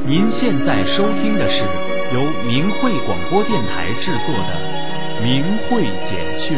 您现在收听的是由明慧广播电台制作的《明慧简讯》。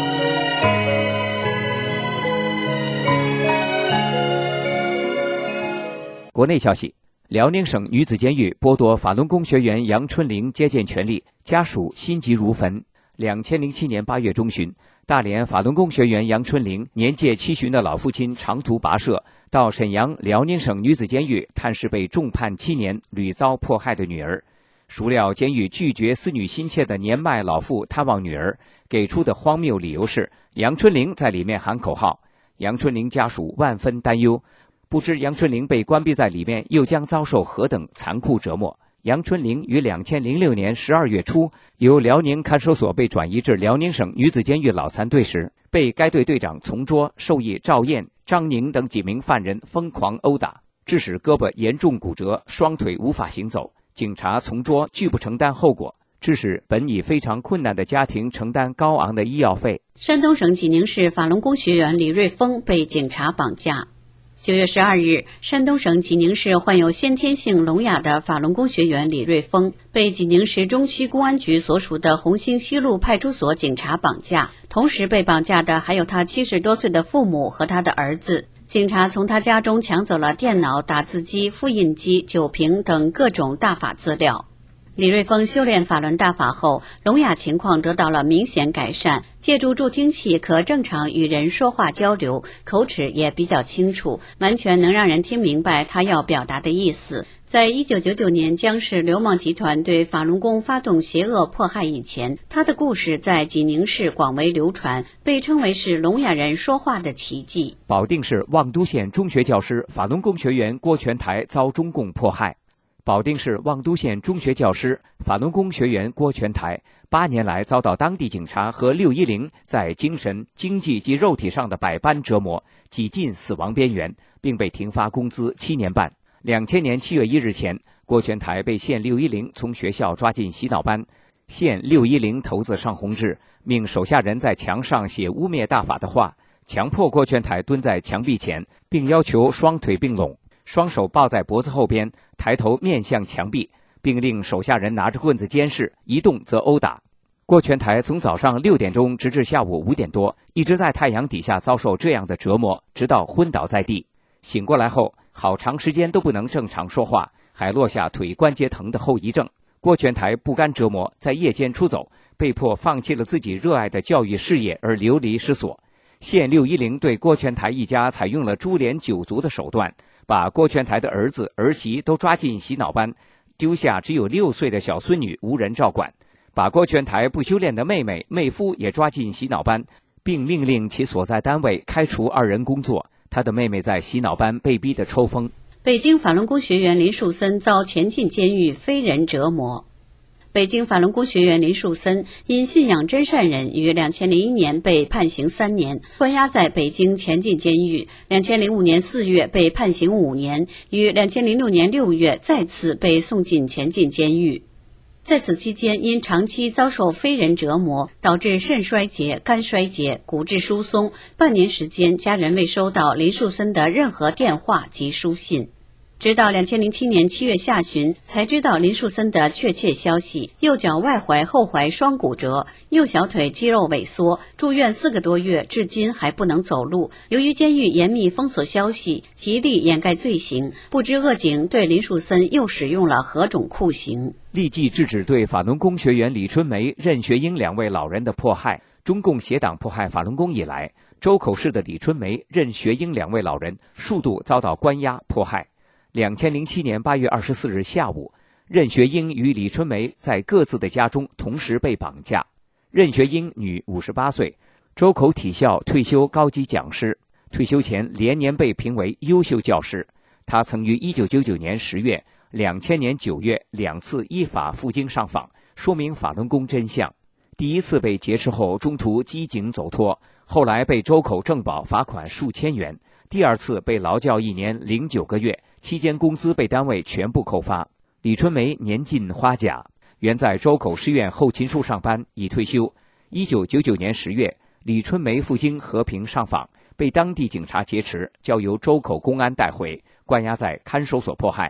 国内消息：辽宁省女子监狱剥夺法轮功学员杨春玲接见权利，家属心急如焚。2007年8月中旬，大连法轮功学员杨春玲年届70旬的老父亲长途跋涉到沈阳辽宁省女子监狱探视被重判7年、屡遭迫害的女儿。孰料监狱拒绝思女心切的年迈老父探望女儿，给出的荒谬理由是杨春玲在里面喊口号。杨春玲家属万分担忧，不知杨春玲被关闭在里面又将遭受何等残酷折磨。杨春玲于2006年12月初由辽宁看守所被转移至辽宁省女子监狱老残队时，被该队队长丛卓、授意赵燕、张宁等几名犯人疯狂殴打，致使胳膊严重骨折，双腿无法行走。警察丛卓拒不承担后果，致使本已非常困难的家庭承担高昂的医药费。 山东省济宁市法轮功学员李瑞峰被警察绑架。9月12日，山东省济宁市患有先天性聋哑的法轮功学员李瑞峰被济宁市中区公安局所属的红星西路派出所警察绑架，同时被绑架的还有他70多岁的父母和他的儿子。警察从他家中抢走了电脑、打字机、复印机、酒瓶等各种大法资料。李瑞峰修炼法轮大法后，聋哑情况得到了明显改善，借助助听器可正常与人说话交流，口齿也比较清楚，完全能让人听明白他要表达的意思。在1999年江氏流氓集团对法轮功发动邪恶迫害以前，他的故事在济宁市广为流传，被称为是聋哑人说话的奇迹。 保定市望都县中学教师法轮功学员郭全台遭中共迫害。保定市望都县中学教师法轮功学员郭全台8年来遭到当地警察和610在精神、经济及肉体上的百般折磨，几近死亡边缘，并被停发工资7年半。2000年7月1日前，郭全台被县610从学校抓进洗脑班，县610头子上红字，命手下人在墙上写污蔑大法的话，强迫郭全台蹲在墙壁前，并要求双腿并拢，双手抱在脖子后边，抬头面向墙壁，并令手下人拿着棍子监视，一动则殴打。郭全台从早上6点钟直至下午5点多，一直在太阳底下遭受这样的折磨，直到昏倒在地。醒过来后，好长时间都不能正常说话，还落下腿关节疼的后遗症。郭全台不甘折磨，在夜间出走，被迫放弃了自己热爱的教育事业而流离失所。县610对郭全台一家采用了株连九族的手段，把郭全台的儿子儿媳都抓进洗脑班，丢下只有6岁的小孙女无人照管，把郭全台不修炼的妹妹妹夫也抓进洗脑班，并命令其所在单位开除2人工作。他的妹妹在洗脑班被逼得抽风。 北京法轮功学员林树森遭前进监狱非人折磨。北京法轮功学员林树森因信仰真善忍，于2001年被判刑3年，关押在北京前进监狱。2005年4月被判刑5年，于2006年6月再次被送进前进监狱。在此期间，因长期遭受非人折磨，导致肾衰竭、肝衰竭、骨质疏松，半年时间家人未收到林树森的任何电话及书信。直到2007年7月下旬，才知道林树森的确切消息：右脚外踝、后踝双骨折，右小腿肌肉萎缩，住院4个多月，至今还不能走路。由于监狱严密封锁消息，极力掩盖罪行，不知恶警对林树森又使用了何种酷刑。 立即制止对法轮功学员李春梅、任学英2位老人的迫害。中共邪党迫害法轮功以来，周口市的李春梅、任学英2位老人数度遭到关押迫害。2007年8月24日下午，任学英与李春梅在各自的家中同时被绑架。任学英女58岁，周口体校退休高级讲师，退休前连年被评为优秀教师。她曾于1999年10月、2000年9月2次依法赴京上访，说明法轮功真相。第一次被劫持后中途机警走脱，后来被周口政保罚款数千元。第二次被劳教1年零9个月，期间工资被单位全部扣发。李春梅年近花甲，原在周口师院后勤处上班，已退休。1999年10月，李春梅赴京和平上访，被当地警察劫持，交由周口公安带回，关押在看守所迫害。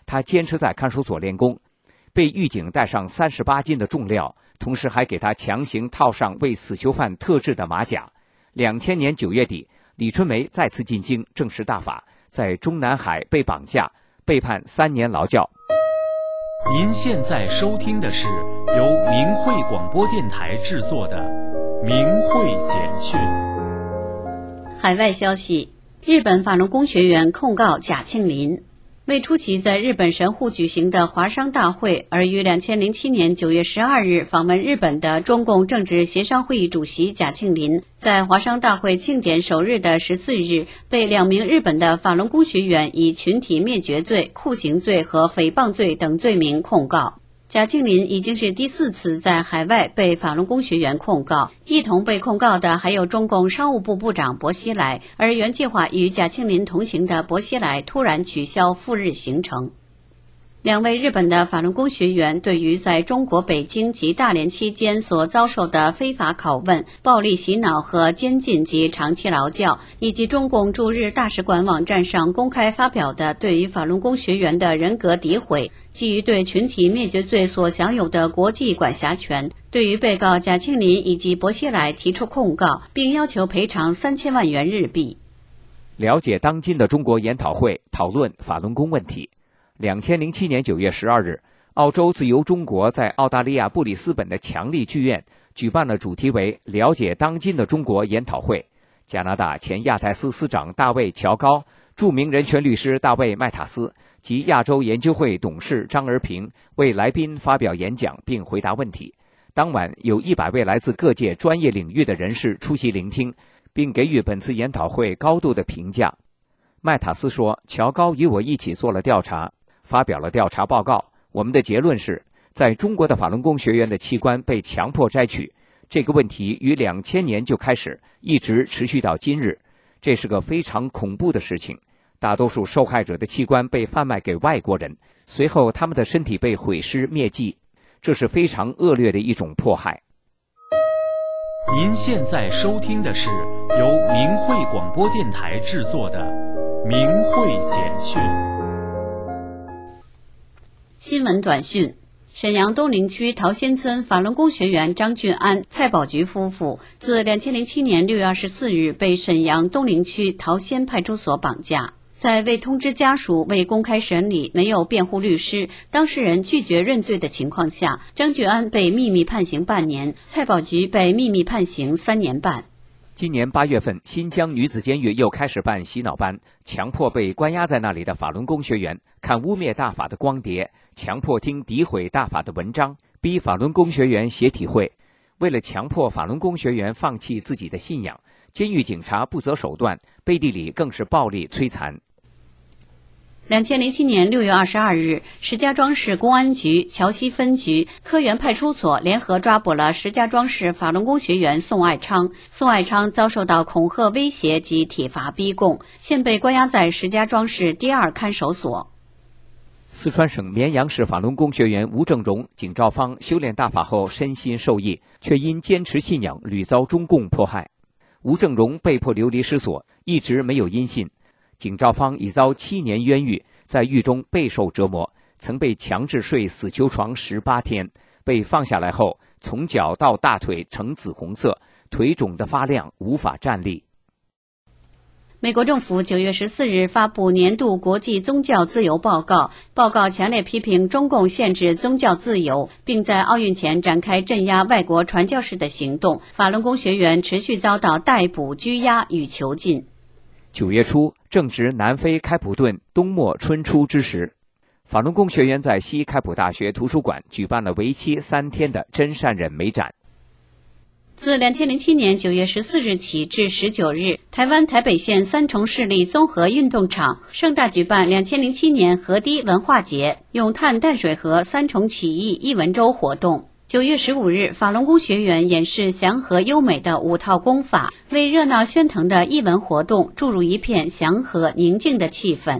他坚持在看守所练功，被狱警带上38斤的重料，同时还给他强行套上为死囚犯特制的马甲。2000年9月底，李春梅再次进京正式大法，在中南海被绑架，被判3年劳教。 您现在收听的是由明慧广播电台制作的《明慧简讯》。 海外消息：日本法轮功学员控告贾庆林。为出席在日本神户举行的华商大会而于2007年9月12日访问日本的中共政治协商会议主席贾庆林，在华商大会庆典首日的14日，被2名日本的法轮功学员以群体灭绝罪、酷刑罪和诽谤罪等罪名控告。贾庆林已经是第4次在海外被法轮功学员控告，一同被控告的还有中共商务部部长薄熙来，而原计划与贾庆林同行的薄熙来突然取消赴日行程。2位日本的法轮功学员对于在中国北京及大连期间所遭受的非法拷问、暴力洗脑和监禁及长期劳教，以及中共驻日大使馆网站上公开发表的对于法轮功学员的人格诋毁，基于对群体灭绝罪所享有的国际管辖权，对于被告贾庆林以及薄熙来提出控告，并要求赔偿3000万元日币。 了解当今的中国研讨会，讨论法轮功问题。2007年9月12日，澳洲自由中国在澳大利亚布里斯本的强力剧院举办了主题为了解当今的中国研讨会。加拿大前亚太司司长大卫·乔高、著名人权律师大卫·麦塔斯及亚洲研究会董事张而平为来宾发表演讲并回答问题。当晚有100位来自各界专业领域的人士出席聆听，并给予本次研讨会高度的评价。麦塔斯说，乔高与我一起做了调查，发表了调查报告，我们的结论是，在中国的法轮功学员的器官被强迫摘取，这个问题于2000年就开始，一直持续到今日。这是个非常恐怖的事情。大多数受害者的器官被贩卖给外国人，随后他们的身体被毁尸灭迹，这是非常恶劣的一种迫害。 您现在收听的是由明慧广播电台制作的《明慧简讯》。 新闻短讯：沈阳东陵区桃仙村法轮功学员张俊安、蔡宝菊夫妇自2007年6月24日被沈阳东陵区桃仙派出所绑架，在未通知家属、未公开审理、没有辩护律师、当事人拒绝认罪的情况下，张俊安被秘密判刑半年，蔡宝菊被秘密判刑3年半。 今年8月份，新疆女子监狱又开始办洗脑班，强迫被关押在那里的法轮功学员看污蔑大法的光碟，强迫听诋毁大法的文章，逼法轮功学员写体会。为了强迫法轮功学员放弃自己的信仰，监狱警察不择手段，背地里更是暴力摧残。 2007年6月22日，石家庄市公安局桥西分局科园派出所联合抓捕了石家庄市法轮功学员宋爱昌。宋爱昌遭受到恐吓威胁及体罚逼供，现被关押在石家庄市第2看守所。 四川省绵阳市法轮功学员吴正荣、景兆芳修炼大法后身心受益，却因坚持信仰屡遭中共迫害。吴正荣被迫流离失所，一直没有音信。景兆芳已遭7年冤狱，在狱中备受折磨，曾被强制睡死囚床18天，被放下来后，从脚到大腿呈紫红色，腿肿得发亮，无法站立。 美国政府9月14日发布年度国际宗教自由报告，报告强烈批评中共限制宗教自由，并在奥运前展开镇压外国传教士的行动。法轮功学员持续遭到逮捕、拘押与囚禁。 9月初，正值南非开普敦冬末春初之时，法轮功学员在西开普大学图书馆举办了为期3天的真善忍美展。 自2007年9月14日起至19日，台湾台北县三重市立综合运动场盛大举办2007年河堤文化节、咏叹淡水河三重起义艺文周活动。9月15日，法轮功学员演示祥和优美的5套功法，为热闹喧腾的艺文活动注入一片祥和宁静的气氛。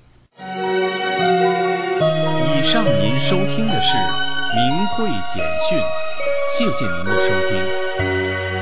以上您收听的是明慧简讯，谢谢您的收听。